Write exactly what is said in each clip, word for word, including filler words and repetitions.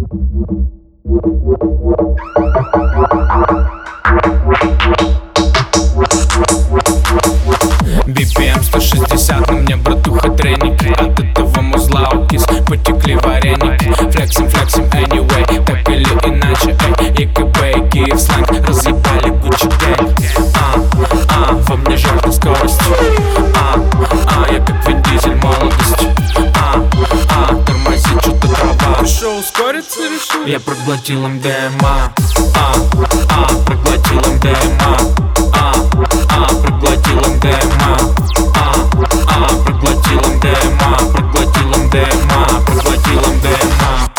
би пи эм сто шестьдесят, на мне, братуха, треники. От этого музла у кис потекли вареники. Флексим, флексим, anyway, так или иначе, эй. ЕКБ и Киев сленг разъебали Гуччи Гэнг. А, а, во мне жажда скорости. А, а, я как Вин Дизель молодости. А, а, тормози, что-то трава. Ты шо, ускориться решил? Я проглотил эм дэ эм а. А, а, проглотил эм дэ эм а. А, а, проглотил эм дэ эм а. А, а, проглотил эм дэ эм а. Проглотил эм дэ эм а. Проглотил эм дэ эм а.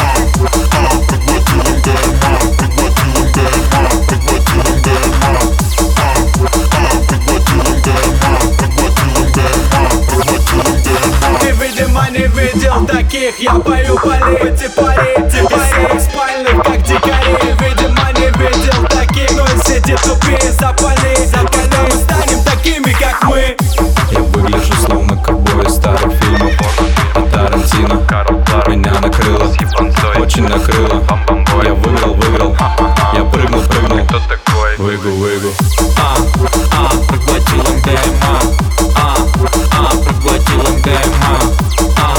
Ты, видимо, не видел таких. Я пою полей, типарей, типарей спальных, как дикарей. Видимо, не видел таких. Но и сидит тупее за полей. Когда мы станем такими, как мы. Я выгляжу словно ковбой из старых фильмов. А Тарантино меня накрыло, очень накрыло. Я выиграл, выиграл. Я прыгнул, прыгнул. Выгу, выгу. А, а, проглотил эм дэ эм а. А, а, проглотил эм дэ эм а. А,